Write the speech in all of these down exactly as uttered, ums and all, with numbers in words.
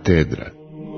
Katedra.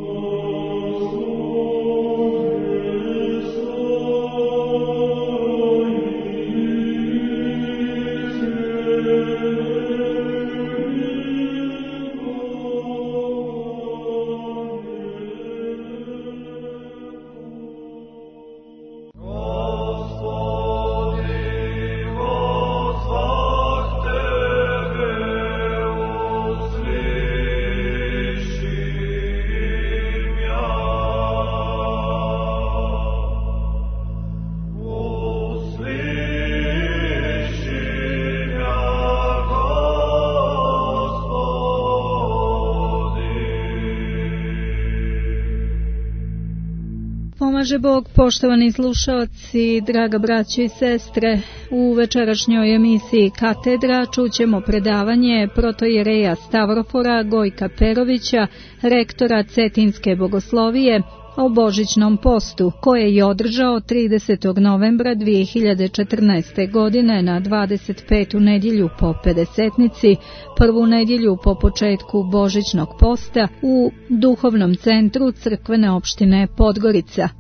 Pomaže Bog, poštovani slušaoci, draga braćo i sestre. U večerašnjoj emisiji Katedra čućemo predavanje protojereja Stavrofora Gojka Perovića, rektora Cetinske bogoslovije, o Božićnom postu, koje je održao tridesetog novembra dvije hiljade četrnaeste. godine na dvadeset petu nedjelju po Pedesetnici, prvu nedjelju po početku Božićnog posta u duhovnom centru crkvene opštine Podgorica.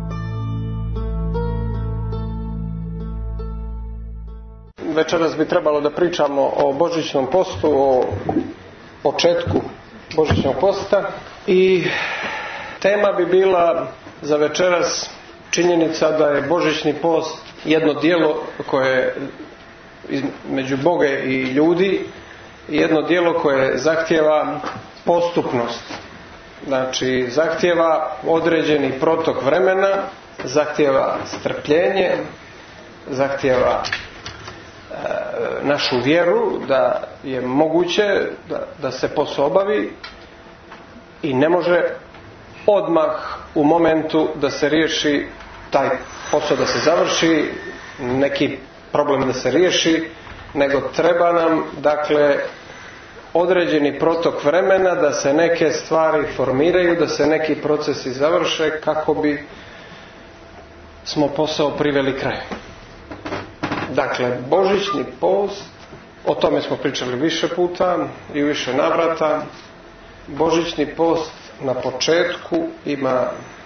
Večeras bi trebalo da pričamo o Božićnom postu, o početku Božićnog posta, i tema bi bila za večeras činjenica da je Božićni post jedno djelo koje je između Boga i ljudi, jedno djelo koje zahtijeva postupnost. Znači, zahtijeva određeni protok vremena, zahtijeva strpljenje, zahtijeva e, našu vjeru da je moguće da, da se posao obavi i ne može odmah u momentu da se riješi taj posao, da se završi, neki problem da se riješi, nego treba nam, dakle, određeni protok vremena da se neke stvari formiraju, da se neki procesi završe kako bi smo posao priveli kraju. Dakle, Božićni post, o tome smo pričali više puta i u više navrata. Božićni post na početku ima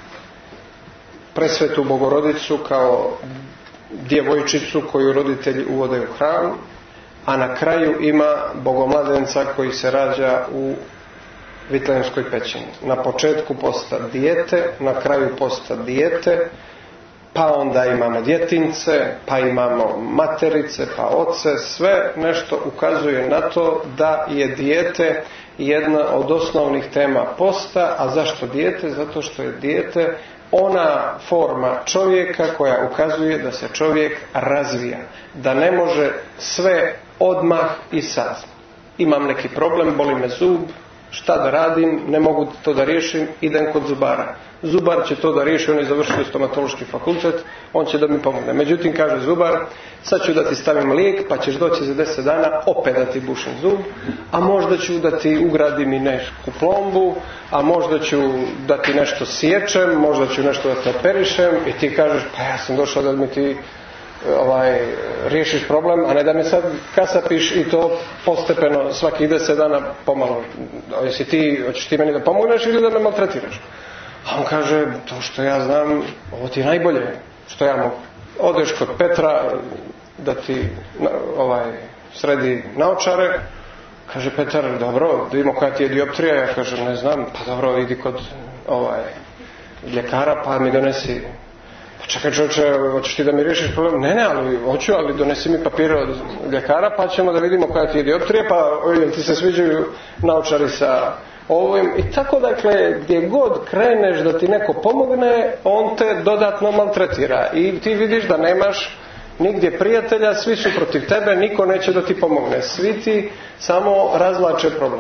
presvetu Bogorodicu kao djevojčicu koju roditelji uvode u hram, a na kraju ima Bogomladenca koji se rađa u Vitlejemskoj pećini. Na početku posta dijete, na kraju posta dijete, pa onda imamo djetince, pa imamo materice, pa oce. Sve nešto ukazuje na to da je dijete jedna od osnovnih tema posta. A zašto dijete? Zato što je dijete ona forma čovjeka koja ukazuje da se čovjek razvija, da ne može sve odmah i sad. Imam neki problem, boli me zub, šta da radim, ne mogu to da riješim, idem kod zubara. Zubar će to da riješi, on je završio stomatološki fakultet, on će da mi pomogne. Međutim, kaže zubar, sad ću da ti stavim lijek, pa ćeš doći za deset dana, opet da ti bušim zub, a možda ću da ti ugradim i neku plombu, a možda ću da ti nešto sječem, možda ću nešto da te operišem, i ti kažeš, pa ja sam došao da mi ti ovaj, riješiš problem, a ne da me sad kasapiš i to postepeno svakih deset dana pomalo. Jesi ti, hoćeš ti meni da pomogneš ili da me maltretiraš? A on kaže, to što ja znam, ovo ti je najbolje što ja mogu. Odeš kod Petra da ti ovaj, sredi naočare. Kaže Petar, dobro, da vidimo koja ti je dioptrija. Ja kažem, ne znam, pa dobro, idi kod ovaj, ljekara pa mi donesi. Pa čekaj čovječe, hoćeš ti da mi riješiš problem? Ne, ne, ali hoću, ali donesi mi papire od ljekara pa ćemo da vidimo koja ti je dioptrija, pa jel ti se sviđaju naočari sa ovim. I tako, dakle, gdje god kreneš da ti neko pomogne, on te dodatno maltretira i ti vidiš da nemaš nigdje prijatelja, svi su protiv tebe, niko neće da ti pomogne, svi ti samo razvlače problem.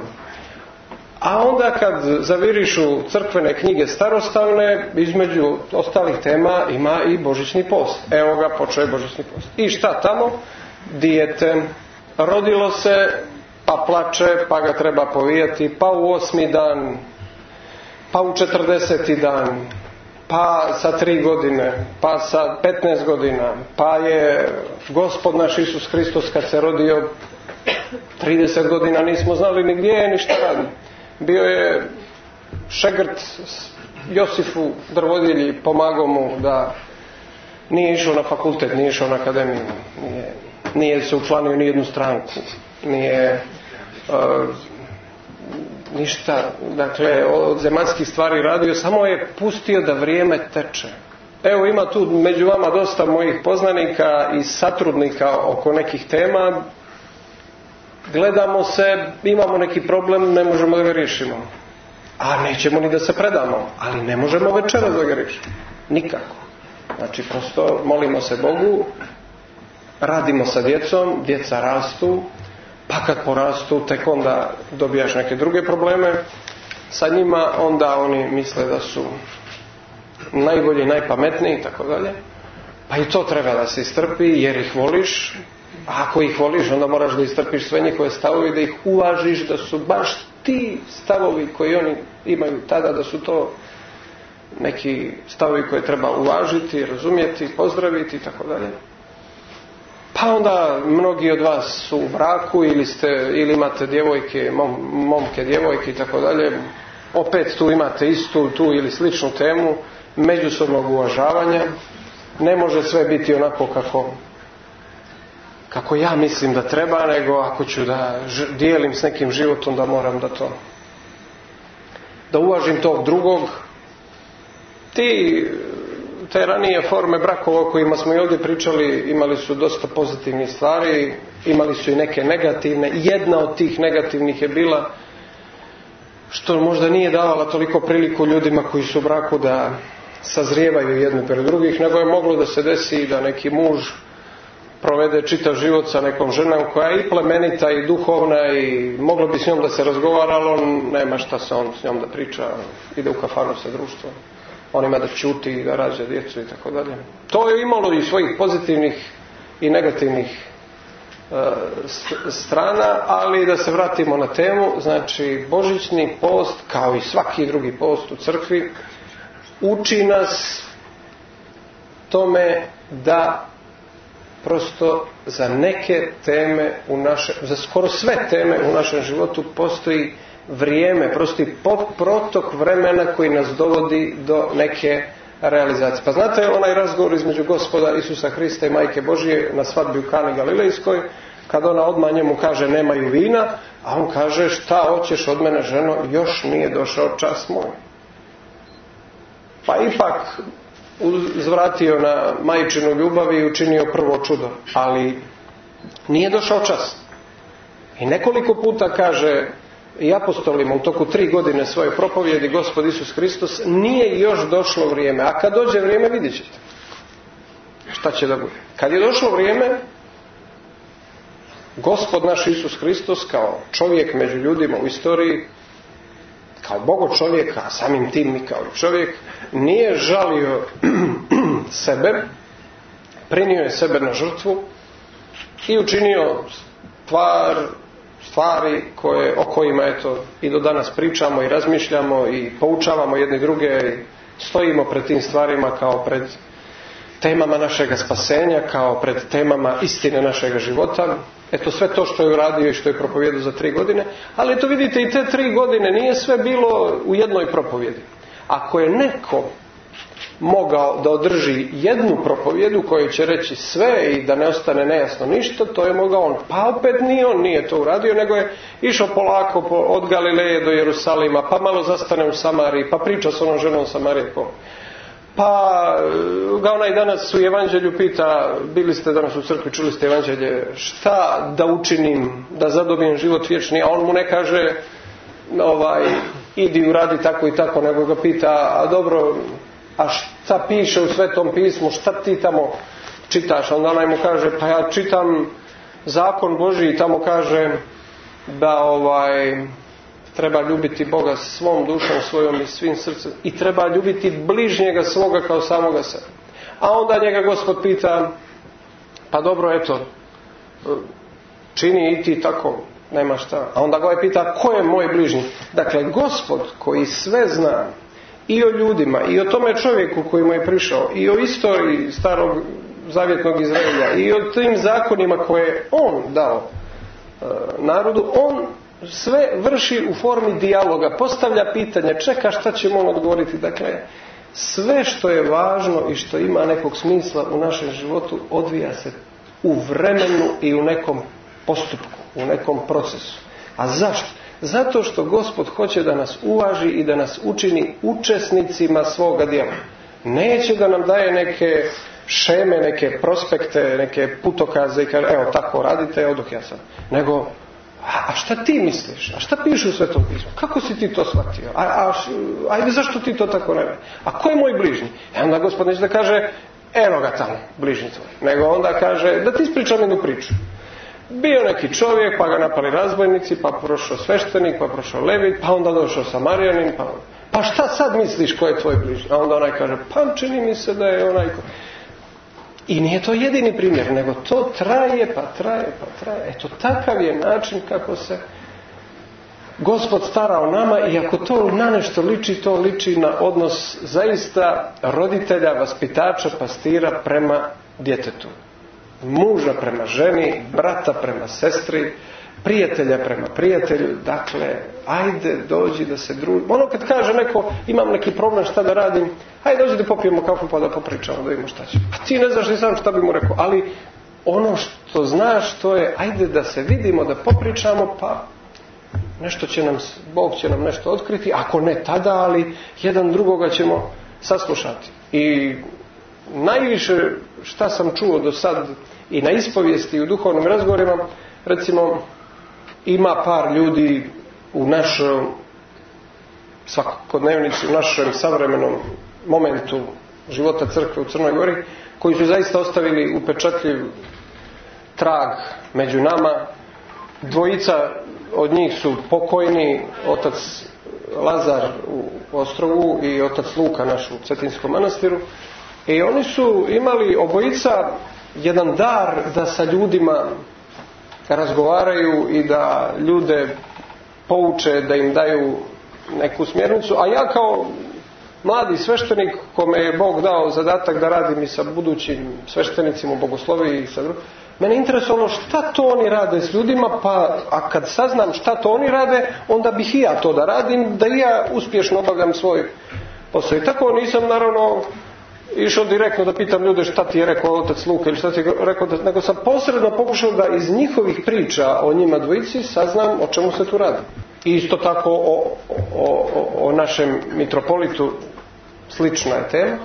A onda kad zaviriš u crkvene knjige starostavne, između ostalih tema ima i Božićni post. Evo ga, počeo je Božićni post. I šta tamo? Dijete rodilo se, pa plače, pa ga treba povijati, pa u osmi dan, pa u četrdeseti dan, pa sa tri godine, pa sa petnaest godina, pa je Gospod naš Isus Hristos kad se rodio, trideset godina nismo znali ni gdje je, ni šta radi. Bio je šegrt Josifu Drvodilji, pomagao mu da nije išao na fakultet, nije išao na akademiju, nije, nije se učlanio ni jednu stranku, nije uh, ništa, dakle, od zemaljskih stvari radio, samo je pustio da vrijeme teče. Evo, ima tu među vama dosta mojih poznanika i satrudnika oko nekih tema. Gledamo se, imamo neki problem, ne možemo da ga riješimo. A nećemo ni da se predamo, ali ne možemo večeras da ga riješimo. Nikako. Znači, prosto molimo se Bogu, radimo sa djecom, djeca rastu, pa kad porastu, tek onda dobijaš neke druge probleme sa njima, onda oni misle da su najbolji, najpametniji i tako dalje. Pa i to treba da se istrpi jer ih voliš. A ako ih voliš, onda moraš da istrpiš sve njihove stavove, da ih uvažiš, da su baš ti stavovi koji oni imaju tada, da su to neki stavovi koje treba uvažiti, razumjeti, pozdraviti i tako dalje. Pa onda mnogi od vas su u braku ili, ste, ili imate djevojke, mom, momke, djevojke i tako dalje. Opet tu imate istu tu ili sličnu temu međusobnog uvažavanja. Ne može sve biti onako kako kako ja mislim da treba, nego ako ću da dijelim s nekim životom, da moram da to da uvažim tog drugog. Ti te ranije forme brakova o kojima smo i ovdje pričali imali su dosta pozitivnih stvari, imali su i neke negativne. Jedna od tih negativnih je bila što možda nije davala toliko priliku ljudima koji su u braku da sazrijevaju jedni pred drugih, nego je moglo da se desi da neki muž provede čitav život sa nekom ženom koja je i plemenita i duhovna i moglo bi s njom da se razgovara, ali on nema šta se on s njom da priča, ide u kafanu sa društvom, on ima da ćuti i da rađa djecu i tako dalje. To je imalo i svojih pozitivnih i negativnih e, strana, ali da se vratimo na temu. Znači, božićni post, kao i svaki drugi post u crkvi, uči nas tome da prosto za neke teme u naše, za skoro sve teme u našem životu postoji vrijeme, postoji protok vremena koji nas dovodi do neke realizacije. Pa znate onaj razgovor između Gospoda Isusa Hrista i Majke Božije na svadbi u Kani Galilejskoj, kad ona odmah njemu kaže nemaju vina, a on kaže šta hoćeš od mene, ženo, još nije došao čas moj. Pa ipak uzvratio na majčinu ljubav i učinio prvo čudo, ali nije došao čas. I nekoliko puta kaže i apostolima u toku tri godine svoje propovjedi Gospod Isus Hristos, nije još došlo vrijeme, a kad dođe vrijeme vidjet ćete šta će da bude. Kad je došlo vrijeme, Gospod naš Isus Hristos kao čovjek među ljudima u istoriji, kao Bogo čovjek, a samim tim i kao čovjek, nije žalio sebe, prinio je sebe na žrtvu i učinio stvar, stvari koje, o kojima eto, i do danas pričamo i razmišljamo i poučavamo jedni druge i stojimo pred tim stvarima kao pred temama našega spasenja, kao pred temama istine našega života. Eto, sve to što je uradio i što je propovjedao za tri godine, ali eto vidite i te tri godine nije sve bilo u jednoj propovjedi. Ako je neko mogao da održi jednu propovjedu koju će reći sve i da ne ostane nejasno ništa, to je mogao on. Pa opet nije on nije to uradio, nego je išao polako po, od Galileje do Jerusalima, pa malo zastane u Samariji, pa priča s onom ženom Samarijkom. Pa ga onaj danas u evanđelju pita, bili ste danas u crkvi, čuli ste evanđelje, šta da učinim da zadobijem život vječni, a on mu ne kaže ovaj, idi uradi tako i tako, nego ga pita, a dobro, a šta piše u Svetom pismu, šta ti tamo čitaš? Onda onaj mu kaže, pa ja čitam zakon Božji i tamo kaže da ovaj treba ljubiti Boga svom dušom, svojom i svim srcem i treba ljubiti bližnjega svoga kao samoga sebe. A onda njega Gospod pita, pa dobro, eto, čini i ti tako, nema šta. A onda ga ovaj pita, ko je moj bližnji? Dakle, Gospod koji sve zna i o ljudima, i o tome čovjeku koji mu je prišao, i o istoriji starog zavjetnog Izraelja, i o tim zakonima koje je on dao e, narodu, on sve vrši u formi dijaloga, postavlja pitanja, čeka šta ćemo on odgovoriti. Dakle, sve što je važno i što ima nekog smisla u našem životu odvija se u vremenu i u nekom postupku, u nekom procesu. A zašto? Zato što Gospod hoće da nas uvaži i da nas učini učesnicima svoga djela. Neće da nam daje neke šeme, neke prospekte, neke putokaze i kaže, evo tako radite, odoh ja sam. Nego, a šta ti misliš? A šta piše u Svetom pismu? Kako si ti to shvatio? A, a, ajde, zašto ti to tako ne vidi? A ko je moj bližnji? I onda Gospod neće da kaže, evo ga tamo, bližnji tvoj. Nego onda kaže, da ti ispričam jednu priču. Bio neki čovjek, pa ga napali razbojnici, pa prošao sveštenik, pa prošao levit, pa onda došao Samarijanin, pa... Pa šta sad misliš ko je tvoj bližnji? A onda onaj kaže, pa čini mi se da je onaj ko... I nije to jedini primjer, nego to traje, pa traje, pa traje. Eto, takav je način kako se Gospod stara o nama, i ako to na nešto liči, to liči na odnos zaista roditelja, vaspitača, pastira prema djetetu. Muža prema ženi, brata prema sestri, prijatelja prema prijatelju. Dakle, ajde dođi da se druži. Ono kad kaže neko, imam neki problem, šta da radim, ajde dođi da popijemo kafu pa da popričamo, da vidimo šta će. A ti ne znaš ni sam šta bi mu rekao, ali ono što znaš to je, ajde da se vidimo, da popričamo, pa nešto će nam, Bog će nam nešto otkriti, ako ne tada, ali jedan drugoga ćemo saslušati. I najviše šta sam čuo do sad i na ispovijesti i u duhovnim razgovorima, recimo, ima par ljudi u našoj svakodnevnici, u našem savremenom momentu života crkve u Crnoj Gori, koji su zaista ostavili upečatljiv trag među nama. Dvojica od njih su pokojni, otac Lazar u Ostrogu i otac Luka naš u Cetinskom manastiru. I oni su imali obojica jedan dar da sa ljudima razgovaraju i da ljude pouče, da im daju neku smjernicu. A ja kao mladi sveštenik, kome je Bog dao zadatak da radim i sa budućim sveštenicima u bogosloviji i sa drugim, mene interesovalo šta to oni rade s ljudima, pa a kad saznam šta to oni rade, onda bih i ja to da radim, da i ja uspješno obavljam svoj posao. I tako nisam naravno išao direktno da pitam ljude šta ti je rekao otac Luka ili šta ti je rekao, nego sam posredno pokušao da iz njihovih priča o njima dvojici saznam o čemu se tu radi. I isto tako o, o, o, o našem mitropolitu slična je tema.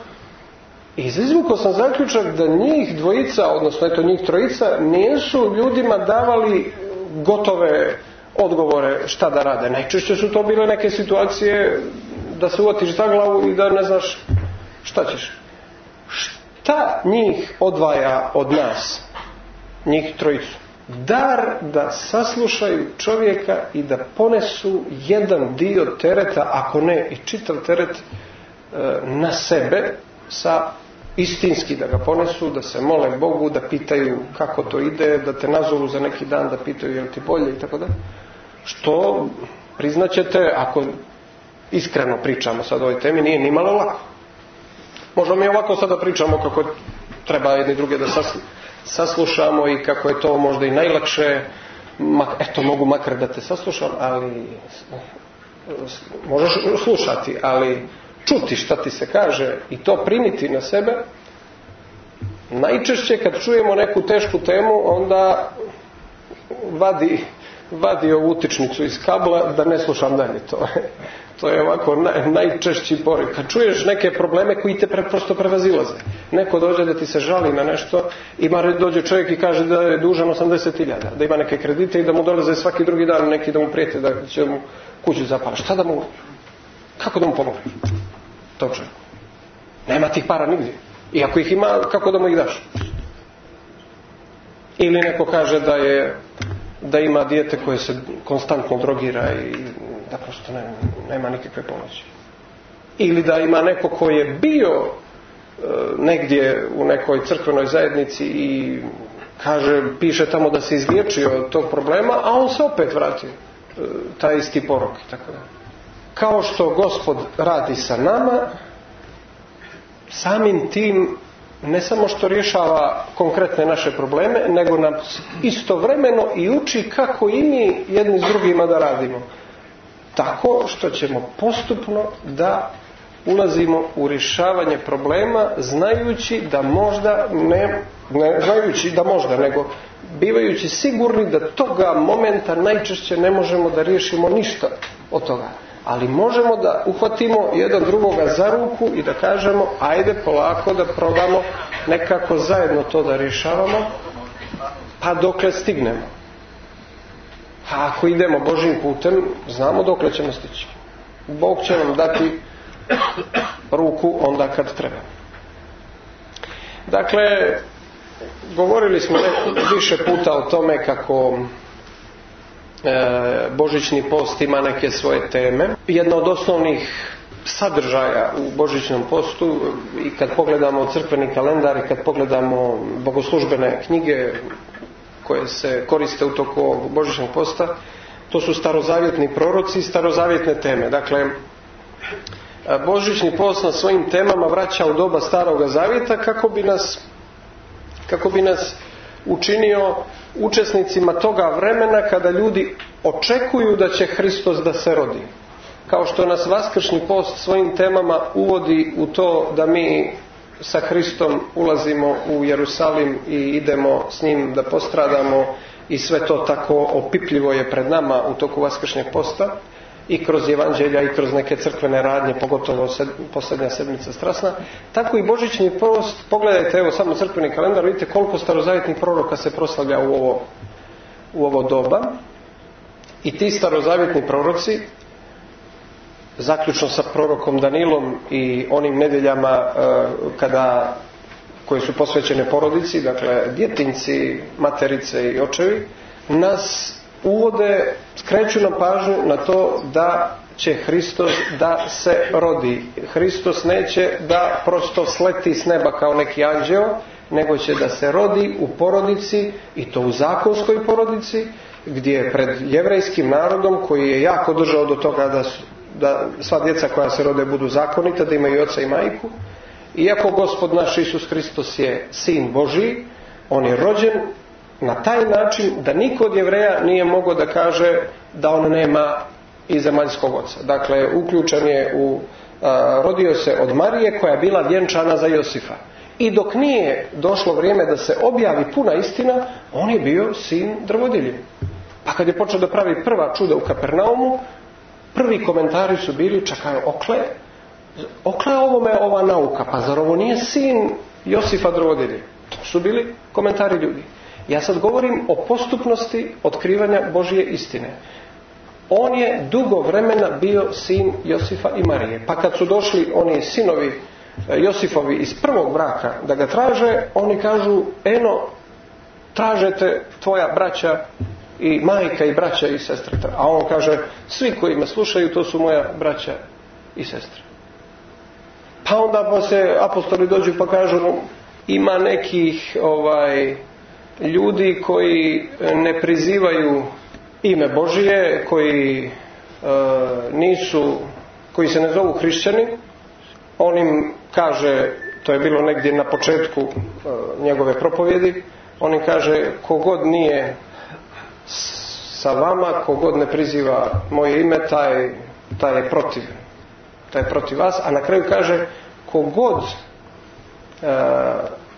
I izvukao sam zaključak da njih dvojica, odnosno eto njih trojica, nisu ljudima davali gotove odgovore šta da rade. Najčešće su to bile neke situacije da se uvatiš za glavu i da ne znaš šta ćeš. Šta njih odvaja od nas, njih trojicu? Dar da saslušaju čovjeka i da ponesu jedan dio tereta, ako ne i čitav teret, na sebe, sa istinski da ga ponesu, da se mole Bogu, da pitaju kako to ide, da te nazovu za neki dan, da pitaju je li ti bolje i tako da. Što, priznaćete, ako iskreno pričamo sad o ovoj temi, nije ni malo lako. Možda mi ovako sada pričamo kako treba jedni druge da saslušamo i kako je to možda i najlakše, eto mogu makar da te saslušam, ali možeš slušati, ali čuti šta ti se kaže i to primiti na sebe. Najčešće kad čujemo neku tešku temu, onda vadi, vadi ovu utičnicu iz kabla da ne slušam dalje. To, to je ovako naj, najčešći poriv. Kad čuješ neke probleme koji te pre, prosto prevazilaze. Neko dođe da ti se žali na nešto, ima, dođe čovjek i kaže da je dužan osamdeset hiljada, da ima neke kredite i da mu dolaze svaki drugi dan neki da mu prijete da će mu kuću zapaliti. Šta da mu, kako da mu pomogne? To čovjek. Nema tih para nigdje. I ako ih ima, kako da mu ih daš? Ili neko kaže da je da ima dijete koje se konstantno drogira i da prosto ne, nema nikakve pomoći. Ili da ima neko koji je bio e, negdje u nekoj crkvenoj zajednici i kaže, piše tamo da se izliječio od tog problema, a on se opet vrati e, taj isti porok i tako da. Kao što Gospod radi sa nama, samim tim ne samo što rješava konkretne naše probleme, nego nam istovremeno i uči kako i mi jedni s drugima da radimo. Tako što ćemo postupno da ulazimo u rješavanje problema, znajući da možda ne, ne znajući da možda, nego bivajući sigurni da toga momenta najčešće ne možemo da riješimo ništa od toga. Ali možemo da uhvatimo jedan drugoga za ruku i da kažemo ajde polako da probamo nekako zajedno to da rješavamo, pa dokle stignemo. A ako idemo Božjim putem, znamo dokle ćemo stići. Bog će nam dati ruku onda kad treba. Dakle, govorili smo više puta o tome kako e, Božićni post ima neke svoje teme. Jedna od osnovnih sadržaja u Božićnom postu, i kad pogledamo crkveni kalendar i kad pogledamo bogoslužbene knjige koje se koriste u toku Božićnog posta, to su starozavjetni proroci i starozavjetne teme. Dakle, Božićni post na svojim temama vraća u doba Staroga Zavjeta kako bi nas kako bi nas učinio učesnicima toga vremena kada ljudi očekuju da će Hristos da se rodi. Kao što nas Vaskršnji post svojim temama uvodi u to da mi sa Hristom ulazimo u Jerusalim i idemo s njim da postradamo, i sve to tako opipljivo je pred nama u toku Vaskršnjeg posta i kroz evanđelja i kroz neke crkvene radnje, pogotovo sed, posljednja sedmica strasna. Tako i Božićni post, pogledajte evo samo crkveni kalendar, vidite koliko starozavjetnih proroka se proslavlja u ovo, u ovo doba. I ti starozavjetni proroci, zaključno sa prorokom Danilom i onim nedjeljama e, kada, koje su posvećene porodici, dakle djetinjci, materice i očevi, nas uvode, skreću nam pažnju na to da će Hristos da se rodi. Hristos neće da prosto sleti s neba kao neki anđeo, nego će da se rodi u porodici, i to u zakonskoj porodici, gdje pred jevrejskim narodom koji je jako držao do toga da, su, da sva djeca koja se rode budu zakonita, da imaju oca i majku. Iako Gospod naš Isus Hristos je Sin Božji, on je rođen na taj način da niko od Jevreja nije mogao da kaže da on nema i zemaljskog oca. Dakle, uključen je u, a, rodio se od Marije koja je bila vjenčana za Josifa. I dok nije došlo vrijeme da se objavi puna istina, on je bio sin drvodilje. Pa kad je počeo da pravi prva čuda u Kapernaumu, prvi komentari su bili, čakaj, okle, okle ovome ova nauka, pa zar ovo nije sin Josifa drvodilje? To su bili komentari ljudi. Ja sad govorim o postupnosti otkrivanja Božje istine. On je dugo vremena bio sin Josifa i Marije. Pa kad su došli oni sinovi Josifovi iz prvog braka da ga traže, oni kažu, eno, tražete tvoja braća i majka i braća i sestre. A on kaže, svi koji me slušaju, to su moja braća i sestre. Pa onda pa se apostoli dođu pa kažu, ima nekih ovaj ljudi koji ne prizivaju ime Božije, koji e, nisu, koji se ne zovu hrišćani. On im kaže, to je bilo negdje na početku e, njegove propovjedi, on im kaže, kogod nije sa vama, kogod ne priziva moje ime, taj, taj je protiv taj je protiv vas. A na kraju kaže, kogod e,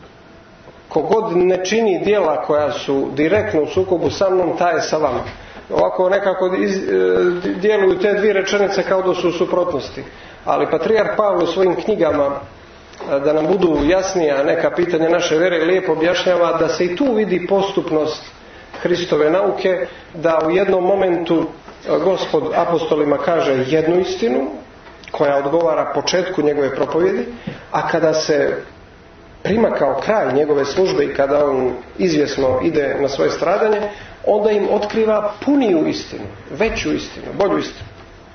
kogod ne čini djela koja su direktno u sukobu sa mnom, taj je sa vama. Ovako nekako iz, e, djeluju te dvije rečenice kao da su u suprotnosti. Ali patrijarh Pavle u svojim knjigama, da nam budu jasnija neka pitanja naše vjere, lijepo objašnjava da se i tu vidi postupnost Hristove nauke, da u jednom momentu Gospod apostolima kaže jednu istinu koja odgovara početku njegove propovjedi, a kada se prima kao kraj njegove službe i kada on izvjesno ide na svoje stradanje, onda im otkriva puniju istinu, veću istinu, bolju istinu.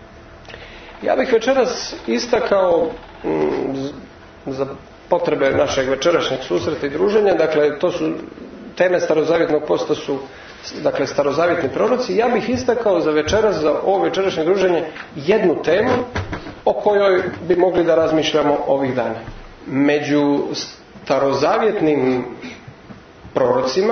Ja bih večeras istakao m, za potrebe našeg večerašnjeg susreta i druženja, dakle to su teme starozavjetnog posta, su dakle starozavjetni proroci. Ja bih istakao za večeras, za ovo večerašnje druženje, jednu temu o kojoj bi mogli da razmišljamo ovih dana. Među starozavjetnim prorocima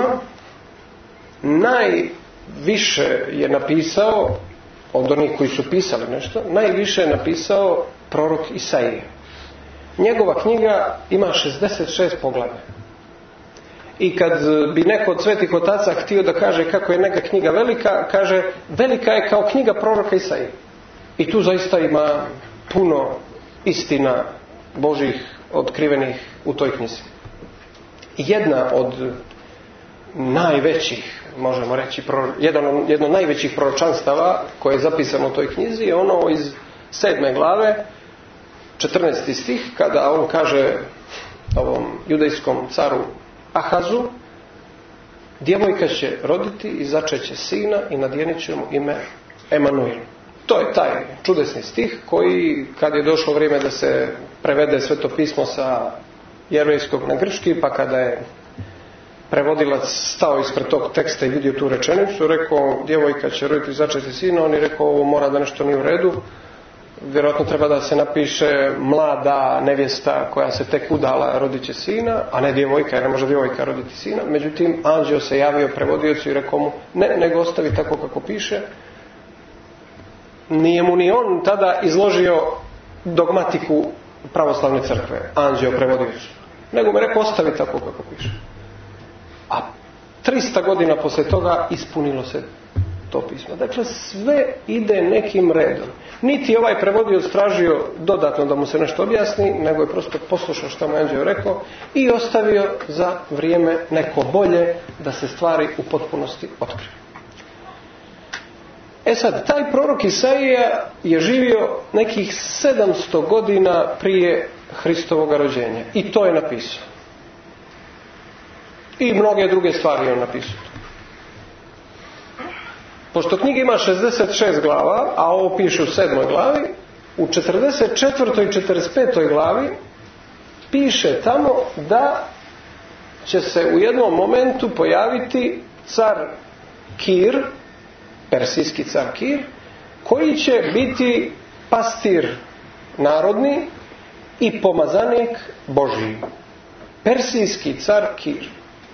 najviše je napisao, od onih koji su pisali nešto, najviše je napisao prorok Isaija. Njegova knjiga ima šezdeset šest poglavlja. I kad bi neko od svetih otaca htio da kaže kako je neka knjiga velika, kaže velika je kao knjiga proroka Isaije. I tu zaista ima puno istina Božih otkrivenih u toj knjizi. Jedna od najvećih, možemo reći, jedno, jedno od najvećih proročanstava koje je zapisano u toj knjizi je ono iz sedme glave, četrnaesti stih, kada on kaže ovom judejskom caru Ahazu: djevojka će roditi i začeće sina i nadjenit će mu ime Emanuel. To je taj čudesni stih koji, kad je došlo vrijeme da se prevede Sveto pismo sa jevrejskog na grčki, pa kada je prevodilac stao ispred tog teksta i vidio tu rečenicu, rekao djevojka će roditi i začeti sina, on je rekao ovo mora da nešto nije u redu, vjerojatno treba da se napiše mlada nevjesta koja se tek udala rodit će sina, a ne djevojka, jer ne može djevojka roditi sina. Međutim, anđeo se javio prevodiocu i rekao mu ne, nego ostavi tako kako piše. Nije mu ni on tada izložio dogmatiku pravoslavne crkve, anđeo prevodiocu, nego mu rekao ostavi tako kako piše. A trista godina poslije toga ispunilo se to pismo. Dakle, sve ide nekim redom. Niti ovaj prevodioc tražio dodatno da mu se nešto objasni, nego je prosto poslušao što mu anđeo rekao i ostavio za vrijeme neko bolje da se stvari u potpunosti otkriju. E sad, taj prorok Isaija je živio nekih sedamsto godina prije Hristovog rođenja. I to je napisao. I mnoge druge stvari je on napisao. Pošto knjiga ima šezdeset šest glava, a ovo piše u sedmoj glavi, u četrdeset četvrtoj i četrdeset petoj glavi piše tamo da će se u jednom momentu pojaviti car Kir, persijski car Kir, koji će biti pastir narodni i pomazanik Božji. Persijski car Kir.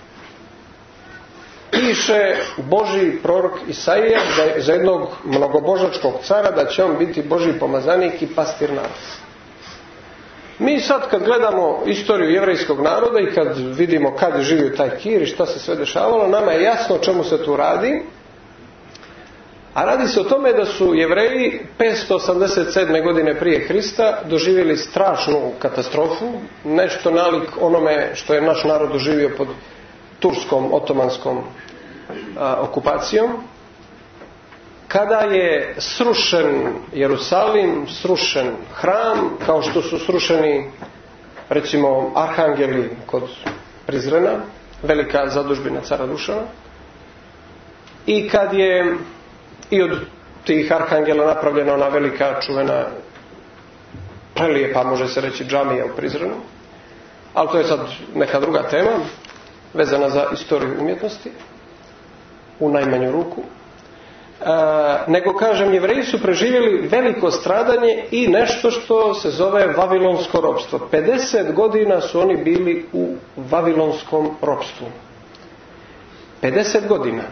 Piše Božji prorok Isaija za jednog mnogobožačkog cara da će on biti Božji pomazanik i pastir naroda. Mi sad kad gledamo istoriju jevrejskog naroda i kad vidimo kad je živio taj Kir i šta se sve dešavalo, nama je jasno o čemu se tu radi. A radi se o tome da su Jevreji petsto osamdeset sedme godine prije Krista doživjeli strašnu katastrofu, nešto nalik onome što je naš narod doživio pod turskom, otomanskom a, okupacijom, kada je srušen Jerusalim, srušen hram, kao što su srušeni recimo arhangeli kod Prizrena, velika zadužbina cara Dušana, i kad je i od tih arhangela napravljena ona velika čuvena prelijepa, može se reći, džamija u Prizrenu, ali to je sad neka druga tema vezana za istoriju umjetnosti u najmanju ruku. E, nego kažem, Jevreji su preživjeli veliko stradanje i nešto što se zove vavilonsko ropstvo. pedeset godina su oni bili u vavilonskom ropstvu. pedeset godina.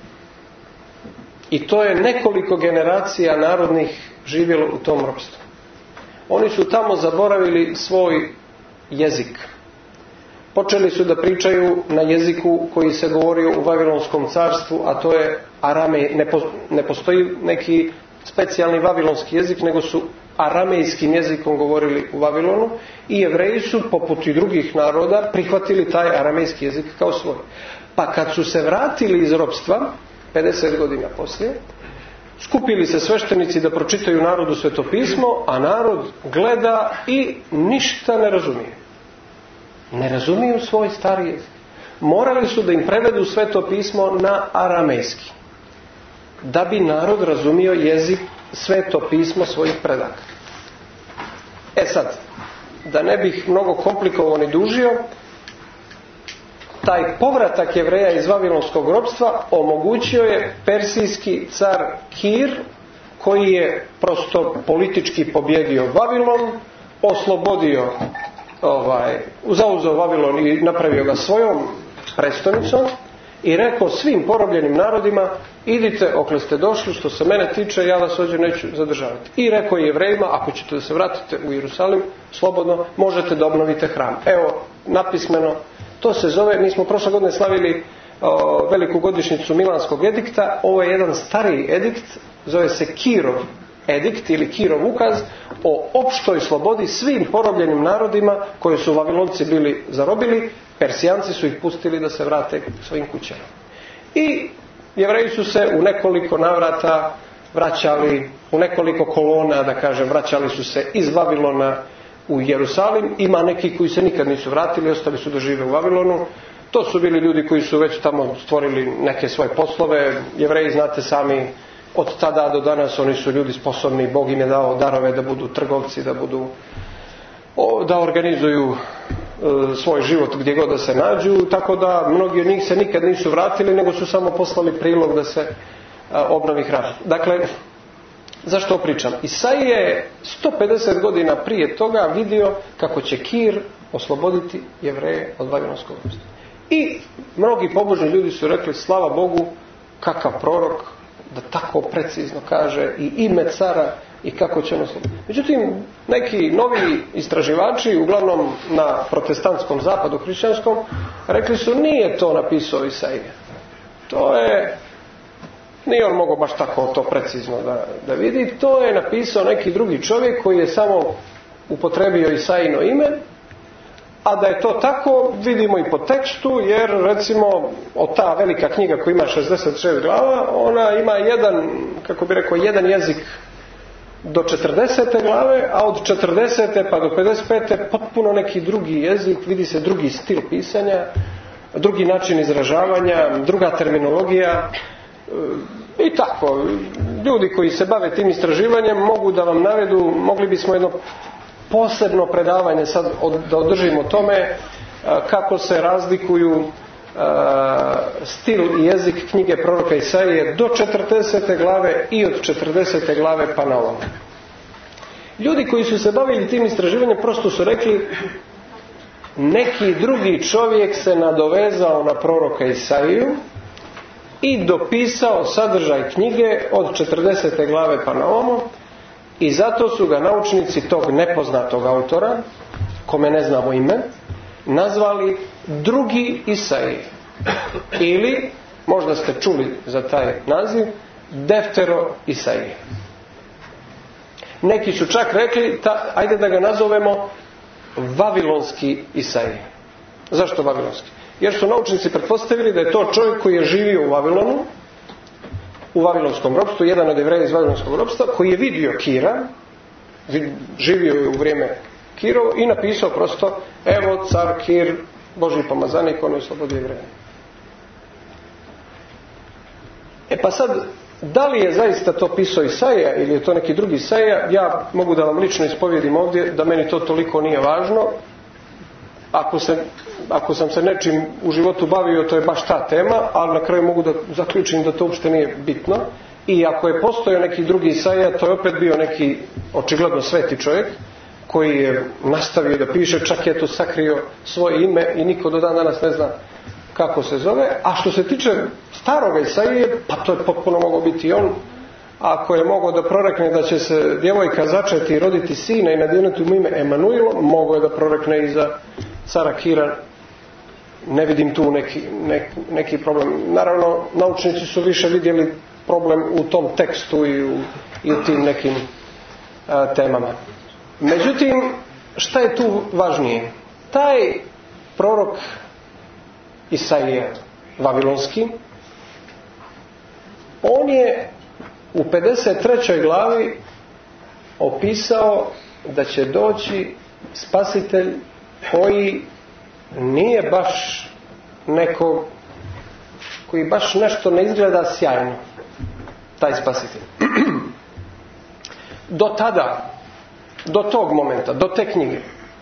I to je nekoliko generacija narodnih živjelo u tom ropstvu. Oni su tamo zaboravili svoj jezik. Počeli su da pričaju na jeziku koji se govorio u Vavilonskom carstvu, a to je aramej. Ne, po, ne postoji neki specijalni vavilonski jezik, nego su aramejskim jezikom govorili u Vavilonu i Jevreji su, poput i drugih naroda, prihvatili taj aramejski jezik kao svoj. Pa kad su se vratili iz ropstva, pedeset godina poslije, skupili se sveštenici da pročitaju narodu Sveto pismo, a narod gleda i ništa ne razumije. Ne razumiju svoj stari jezik. Morali su da im prevedu Sveto pismo na aramejski, da bi narod razumio jezik, Sveto pismo svojih predaka. E sad, da ne bih mnogo komplikovao ni dužio, taj povratak Jevreja iz vavilonskog ropstva omogućio je persijski car Kir, koji je prosto politički pobjedio Vavilon, oslobodio ovaj, zauzeo Vavilon i napravio ga svojom prestolnicom i rekao svim porobljenim narodima, idite okle ste došli, što se mene tiče, ja vas ovdje neću zadržavati. I rekao je Jevrejima, ako ćete da se vratite u Jerusalim, slobodno, možete da obnovite hram. Evo, napismeno, to se zove, mi smo prošle godine slavili o, veliku godišnjicu Milanskog edikta, ovo je jedan stariji edikt, zove se Kirov edikt ili Kirov ukaz o opštoj slobodi svim porobljenim narodima koje su Vavilonci bili zarobili, Persijanci su ih pustili da se vrate svojim kućama. I Jevreji su se u nekoliko navrata vraćali, u nekoliko kolona, da kažem, vraćali su se iz Vavilona u Jerusalim. Ima neki koji se nikad nisu vratili, ostali su da žive u Vavilonu. To su bili ljudi koji su već tamo stvorili neke svoje poslove. Jevreji, znate sami, od tada do danas oni su ljudi sposobni, Bog im je dao darove da budu trgovci, da budu da organizuju e, svoj život gdje god da se nađu, tako da mnogi od njih se nikad nisu vratili, nego su samo poslali prilog da se e, obnovi hram. Dakle, zašto pričam? Isaija je sto pedeset godina prije toga vidio kako će Kir osloboditi Jevreje od vavilonskog ropstva. I mnogi pobožni ljudi su rekli, slava Bogu, kakav prorok da tako precizno kaže i ime cara i kako će ono osloboditi. Međutim, neki novi istraživači, uglavnom na protestantskom zapadu hrišćanskom, rekli su, nije to napisao Isaija. To je, nije on mogao baš tako to precizno da, da vidi, to je napisao neki drugi čovjek koji je samo upotrebio Isaijino ime. A da je to tako vidimo i po tekstu, jer recimo od ta velika knjiga koja ima šezdeset šest glava, ona ima jedan, kako bi rekao, jedan jezik do četrdesete glave, a od četrdesete pa do pedeset pete potpuno neki drugi jezik, vidi se drugi stil pisanja, drugi način izražavanja, druga terminologija i tako. Ljudi koji se bave tim istraživanjem mogu da vam navedu, mogli bismo jedno posebno predavanje sad da održimo tome kako se razlikuju stil i jezik knjige proroka Isaije do četrdesete glave i od četrdesete glave pa na ovom. Ljudi koji su se bavili tim istraživanjem prosto su rekli, neki drugi čovjek se nadovezao na proroka Isaiju i dopisao sadržaj knjige od četrdesete glave pa na ovom. I zato su ga naučnici tog nepoznatog autora, kome ne znamo ime, nazvali drugi Isaija. Ili, možda ste čuli za taj naziv, Deftero Isaija. Neki su čak rekli, ta, ajde da ga nazovemo Vavilonski Isaija. Zašto Vavilonski? Jer su naučnici pretpostavili da je to čovjek koji je živio u Vavilonu, u vavilonskom ropstvu, jedan od Jevreja iz vavilonskog ropstva, koji je vidio Kira, živio je u vrijeme Kirovo i napisao prosto, evo car Kir, Božji pomazanik, on je oslobodio Jevreja. E pa sad, da li je zaista to pisao Isaija ili je to neki drugi Isaija, ja mogu da vam lično ispovjedim ovdje da meni to toliko nije važno. Ako, se, ako sam se nečim u životu bavio, to je baš ta tema, ali na kraju mogu da zaključim da to uopšte nije bitno. I ako je postojao neki drugi Isaija, to je opet bio neki očigledno sveti čovjek koji je nastavio da piše, čak je to sakrio svoje ime i niko do dan danas ne zna kako se zove. A što se tiče staroga Isaije, pa to je potpuno mogao biti on. Ako je mogao da prorekne da će se djevojka začeti i roditi sina i nadjenuti mu ime Emanuilo, mogao je da prorekne i za cara Kira. Ne vidim tu neki, neki, neki problem. Naravno, naučnici su više vidjeli problem u tom tekstu i u, i u tim nekim a, temama. Međutim, šta je tu važnije? Taj prorok Isaija vavilonski, on je u pedeset trećoj glavi opisao da će doći spasitelj koji nije baš neko, koji baš nešto ne izgleda sjajno, taj spasitelj. Do tada, do tog momenta, do te knjige,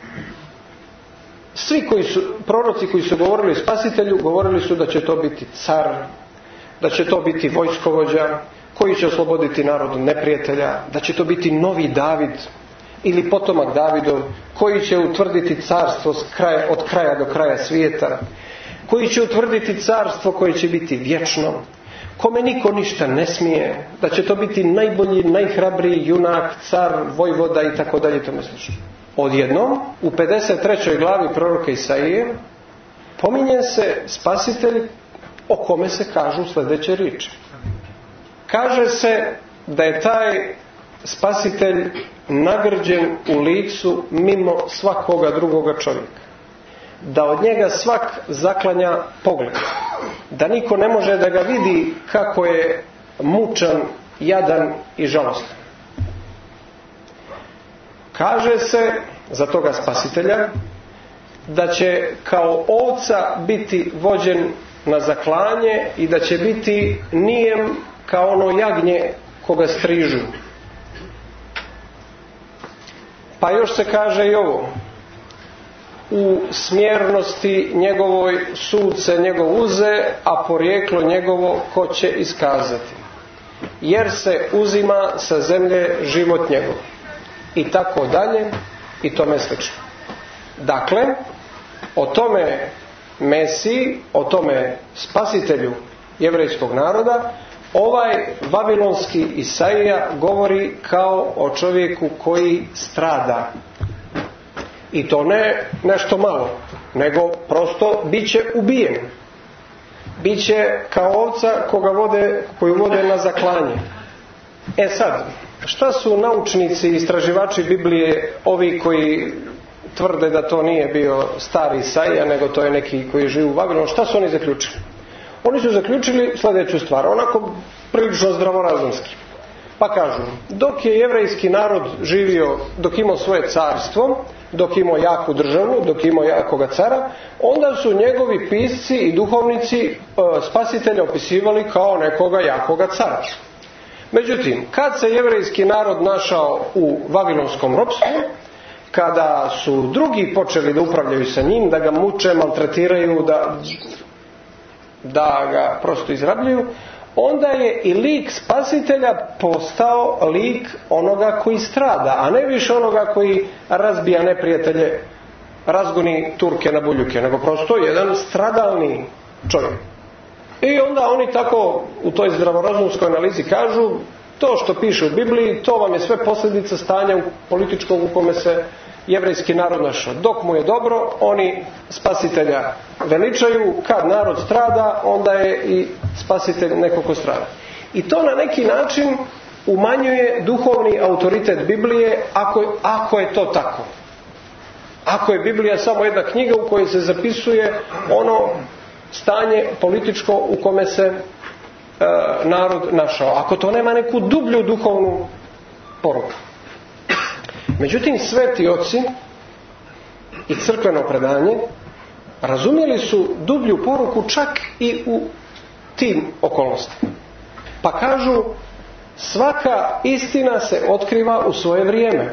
svi koji su, proroci koji su govorili o spasitelju, govorili su da će to biti car, da će to biti vojskovođa, koji će osloboditi narod od neprijatelja, da će to biti novi David, ili potomak Davidov, koji će utvrditi carstvo od kraja do kraja svijeta, koji će utvrditi carstvo koje će biti vječno, kome niko ništa ne smije, da će to biti najbolji, najhrabriji junak, car, vojvoda i tako dalje tome slično. Odjednom, u pedeset trećoj glavi proroka Isaije pominje se spasitelj o kome se kažu sljedeće riječi. Kaže se da je taj spasitelj nagrđen u licu mimo svakoga drugoga čovjeka. Da od njega svak zaklanja pogled. Da niko ne može da ga vidi kako je mučan, jadan i žalostan. Kaže se za toga spasitelja da će kao ovca biti vođen na zaklanje i da će biti nijem kao ono jagnje koga strižu. Pa još se kaže i ovo: u smjernosti njegovoj suce njegov uze, a porijeklo njegovo ko će iskazati, jer se uzima sa zemlje život njegov, i tako dalje i tome slično. Dakle, o tome Mesiji, o tome spasitelju jevrejskog naroda, ovaj vavilonski Isaija govori kao o čovjeku koji strada. I to ne nešto malo, nego prosto bit će ubijen. Biće kao ovca koga vode, koju vode na zaklanje. E sad, šta su naučnici i istraživači Biblije, ovi koji tvrde da to nije bio stari Isaija, nego to je neki koji živi u Vavilonu, šta su oni zaključili? Oni su zaključili sljedeću stvar, onako prilično zdravorazumski. Pa kažu, dok je jevrejski narod živio, dok imao svoje carstvo, dok imao jaku državu, dok imao jakoga cara, onda su njegovi pisci i duhovnici e, spasitelja opisivali kao nekoga jakoga cara. Međutim, kad se jevrejski narod našao u vavilonskom ropstvu, kada su drugi počeli da upravljaju sa njim, da ga muče, maltretiraju, da, da ga prosto izrabljuju, onda je i lik spasitelja postao lik onoga koji strada, a ne više onoga koji razbija neprijatelje, razgoni Turke na buljuke, nego prosto jedan stradalni čovjek. I onda oni tako u toj zdravorazumskoj analizi kažu, to što piše u Bibliji, to vam je sve posljedica stanja političkog u kome se jevrejski narod našao. Dok mu je dobro, oni spasitelja veličaju, kad narod strada, onda je i spasitelj neko ko strada. I to na neki način umanjuje duhovni autoritet Biblije, ako, ako je to tako. Ako je Biblija samo jedna knjiga u kojoj se zapisuje ono stanje političko u kome se e, narod našao. Ako to nema neku dublju duhovnu poruku. Međutim, sveti oci i crkveno predanje razumjeli su dublju poruku čak i u tim okolnostima. Pa kažu, svaka istina se otkriva u svoje vrijeme.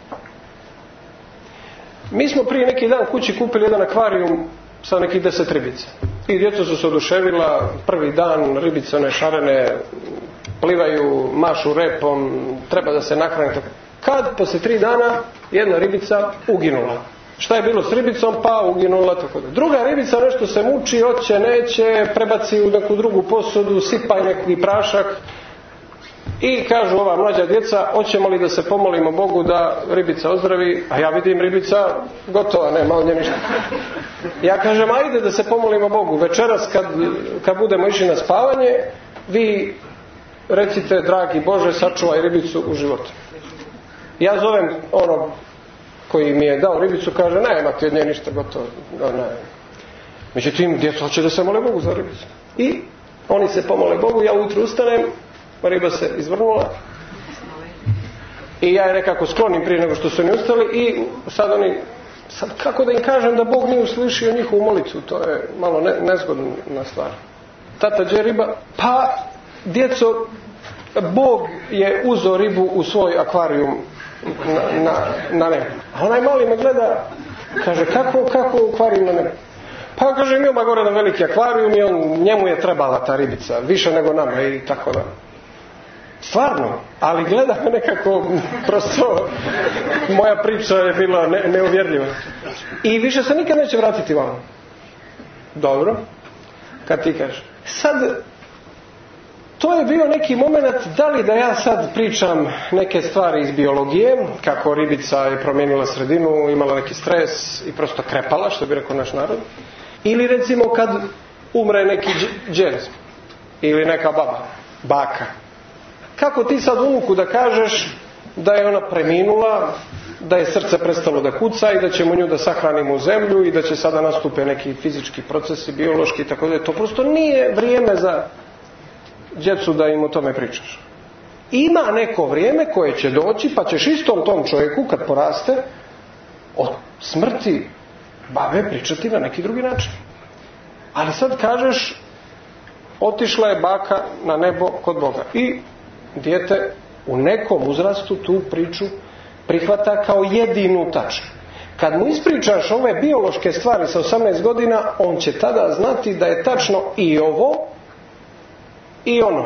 Mi smo prije neki dan kući kupili jedan akvarijum sa nekih deset ribica. I djeca su se oduševila, prvi dan ribice one šarene plivaju, mašu repom, treba da se nahrane. Kad poslije tri dana jedna ribica uginula. Šta je bilo s ribicom? Pa uginula. Tako da. Druga ribica nešto se muči, hoće, neće, prebaci u neku drugu posudu, sipa neki prašak i kažu ova mlađa djeca, hoćemo li da se pomolimo Bogu da ribica ozdravi? A ja vidim ribica gotova, ne, malo nje ništa. Ja kažem, ajde da se pomolimo Bogu. Večeras kad, kad budemo išli na spavanje, vi recite, dragi Bože, sačuvaj ribicu u životu. Ja zovem onog koji mi je dao ribicu, kaže, nema ti od nje ništa, gotovo. No, ne. Međutim, djeca hoće da se mole Bogu za ribicu. I oni se pomole Bogu, ja ujutro ustanem, riba se izvrnula i ja je nekako sklonim prije nego što su oni ustali i sad oni, sad kako da im kažem da Bog nije uslišio njihovu molicu, to je malo ne, nezgodna stvar. Tata, gdje je riba? Pa, djeco, Bog je uzeo ribu u svoj akvarijum na, na, na nebu. A onaj mali me gleda, kaže, kako, kako akvarijum na nebu? Pa kaže, mi ima gore na veliki akvarijum i on, njemu je trebala ta ribica, više nego nama i tako da. Stvarno, ali gleda me nekako, prosto moja priča je bila ne, neuvjerljiva. I više se nikad neće vratiti vam. Dobro, kad ti kažeš. Sad, to je bio neki moment, da li da ja sad pričam neke stvari iz biologije, kako ribica je promijenila sredinu, imala neki stres i prosto krepala, što bi rekao naš narod. Ili recimo kad umre neki džez ili neka baba, baka. Kako ti sad unuku da kažeš da je ona preminula, da je srce prestalo da kuca i da ćemo nju da sahranimo u zemlju i da će sada nastupe neki fizički procesi, biološki i tako da. To prosto nije vrijeme za djecu da im o tome pričaš. Ima neko vrijeme koje će doći pa ćeš istom tom čovjeku kad poraste o smrti babe pričati na neki drugi način. Ali sad kažeš otišla je baka na nebo kod Boga i dijete u nekom uzrastu tu priču prihvata kao jedinu tačku. Kad mu ispričaš ove biološke stvari sa osamnaest godina, on će tada znati da je tačno i ovo i ono.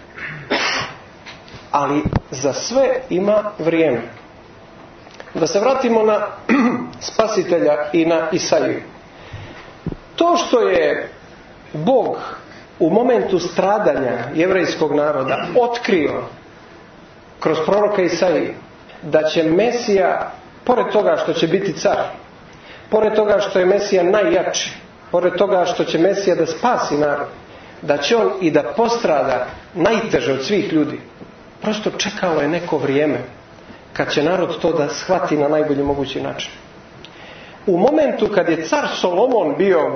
Ali za sve ima vrijeme. Da se vratimo na Spasitelja i na Isaiju. To što je Bog u momentu stradanja jevrejskog naroda otkrio kroz proroka Isaiju da će Mesija, pored toga što će biti car, pored toga što je Mesija najjači, pored toga što će Mesija da spasi narod, da će on i da postrada najteže od svih ljudi, prosto čekalo je neko vrijeme kad će narod to da shvati na najbolji mogući način. U momentu kad je car Solomon bio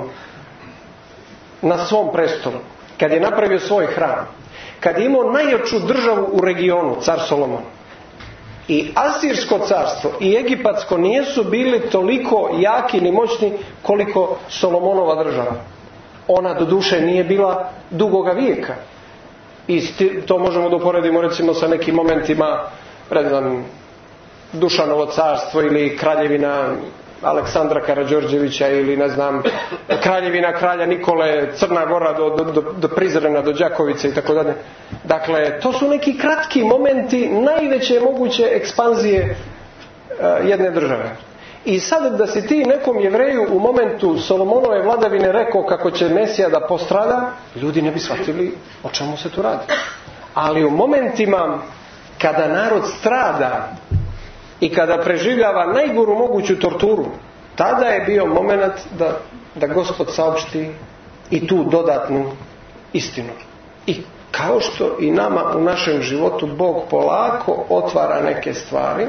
na svom prestolu, kad je napravio svoj hram, kad je imao najjaču državu u regionu, car Solomon, i Asirsko carstvo i Egipatsko nisu bili toliko jaki ni moćni koliko Solomonova država. Ona doduše nije bila dugoga vijeka. I to možemo da uporedimo recimo sa nekim momentima, predam, Dušanovo carstvo ili kraljevina Aleksandra Karađorđevića ili ne znam kraljevina kralja Nikole, Crna Gora do, do, do, do Prizrena, do Đakovice i tako dalje. Dakle, to su neki kratki momenti najveće moguće ekspanzije uh, jedne države. I sad da si ti nekom Jevreju u momentu Solomonove vladavine rekao kako će Mesija da postrada, ljudi ne bi shvatili o čemu se tu radi. Ali u momentima kada narod strada i kada preživljava najgoru moguću torturu, tada je bio moment da, da Gospod saopšti i tu dodatnu istinu. I kao što i nama u našem životu Bog polako otvara neke stvari,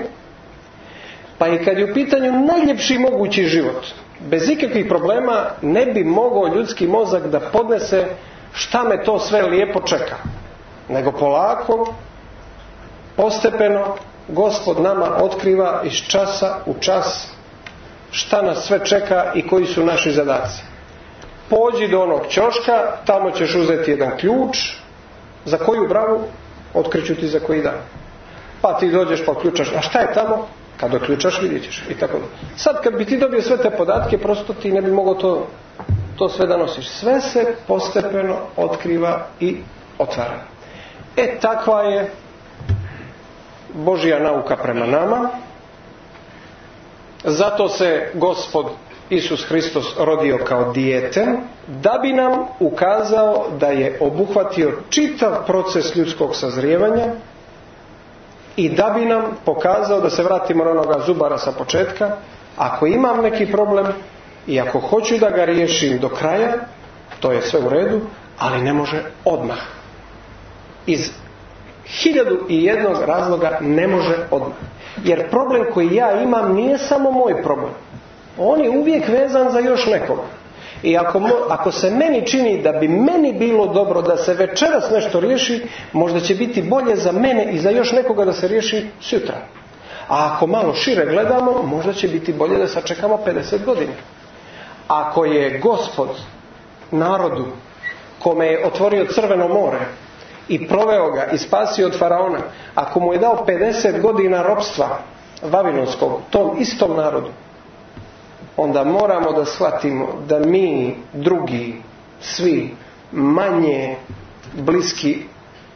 pa i kad je u pitanju najljepši mogući život, bez ikakvih problema ne bi mogao ljudski mozak da podnese šta me to sve lijepo čeka. Nego polako, postepeno, Gospod nama otkriva iz časa u čas šta nas sve čeka i koji su naši zadaci. Pođi do onog ćoška, tamo ćeš uzeti jedan ključ. Za koju bravu? Otkriću ti za koji dan. Pa ti dođeš pa ključaš. A šta je tamo? Kad doključaš vidjet ćeš. I tako da. Sad kad bi ti dobio sve te podatke, prosto ti ne bi mogao to, to sve da nosiš. Sve se postepeno otkriva i otvara. E takva je Božja nauka prema nama. Zato se Gospod Isus Hristos rodio kao dijete, da bi nam ukazao da je obuhvatio čitav proces ljudskog sazrijevanja i da bi nam pokazao, da se vratimo na onoga zubara sa početka, ako imam neki problem i ako hoću da ga riješim do kraja, to je sve u redu, ali ne može odmah. Iz hiljadu i jednog razloga ne može odmah. Jer problem koji ja imam nije samo moj problem. On je uvijek vezan za još nekoga. I ako, mo, ako se meni čini da bi meni bilo dobro da se večeras nešto riješi, možda će biti bolje za mene i za još nekoga da se riješi sutra. A ako malo šire gledamo, možda će biti bolje da sačekamo pedeset godina. Ako je Gospod narodu kome je otvorio Crveno more i proveo ga i spasio od faraona, ako mu je dao pedeset godina ropstva vavilonskog tom istom narodu, onda moramo da shvatimo da mi drugi, svi manje bliski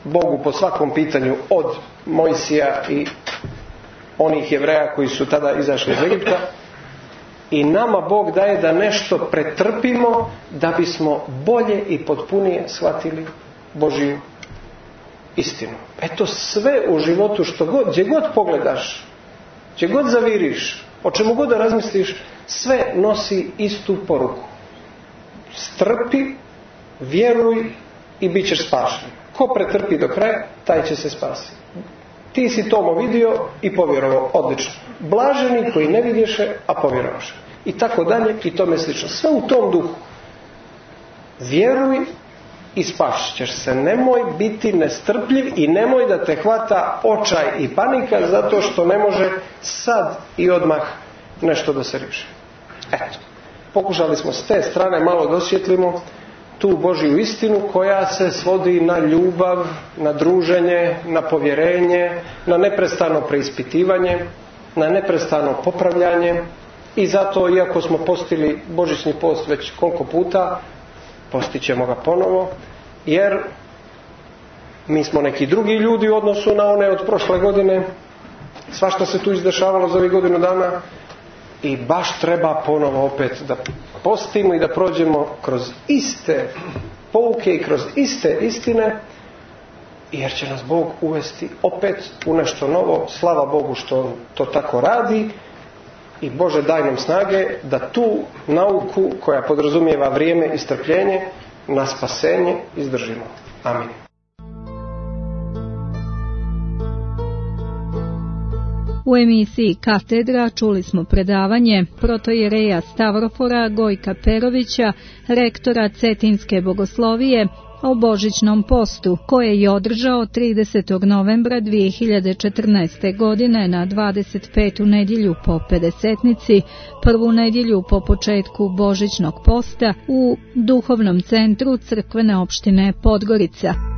Bogu po svakom pitanju, od Mojsija i onih Jevreja koji su tada izašli iz Egipta. I nama Bog daje da nešto pretrpimo da bismo bolje i potpunije shvatili Božju istinu. Eto, sve u životu, što god, gdje god pogledaš, gdje god zaviriš, o čemu god da razmisliš, sve nosi istu poruku. Strpi, vjeruj i bit ćeš spašen. Ko pretrpi do kraja, taj će se spasiti. Ti si Tomo vidio i povjerovao, odlično. Blaženi koji ne vidješe, a povjerovaše. I tako dalje, i tome slično. Sve u tom duhu. Vjeruj i spašit ćeš se. Nemoj biti nestrpljiv i nemoj da te hvata očaj i panika zato što ne može sad i odmah nešto da se riješi. Eto, pokušali smo s te strane malo dosvjetlimo tu Božju istinu koja se svodi na ljubav, na druženje, na povjerenje, na neprestano preispitivanje, na neprestano popravljanje. I zato, iako smo postili božićni post već koliko puta, postit ćemo ga ponovo, jer mi smo neki drugi ljudi u odnosu na one od prošle godine. Svašta se tu izdešavalo za ovih godinu dana i baš treba ponovo opet da postimo i da prođemo kroz iste pouke i kroz iste istine, jer će nas Bog uvesti opet u nešto novo. Slava Bogu što On to tako radi. I Bože, daj nam snage da tu nauku koja podrazumijeva vrijeme i strpljenje na spasenje izdržimo. Amin. U emisiji Katedra čuli smo predavanje protojereja Stavrofora Gojka Perovića, rektora Cetinske bogoslovije, o božićnom postu, koje je održao tridesetog novembra dvije hiljade četrnaeste. godine na dvadeset petu nedjelju po Pedesetnici, prvu nedjelju po početku božićnog posta u duhovnom centru crkvene opštine Podgorica.